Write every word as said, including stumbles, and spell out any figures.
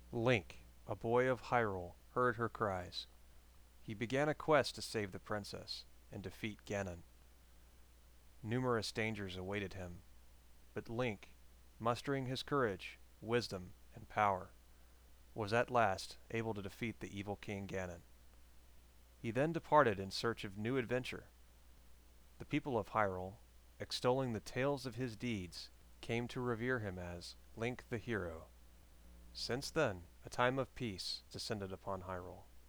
Link, a boy of Hyrule, heard her cries. He began a quest to save the princess and defeat Ganon. Numerous dangers awaited him, but Link, mustering his courage, wisdom, and power, was at last able to defeat the evil King Ganon. He then departed in search of new adventure. The people of Hyrule, extolling the tales of his deeds, came to revere him as Link the Hero. Since then, a time of peace descended upon Hyrule.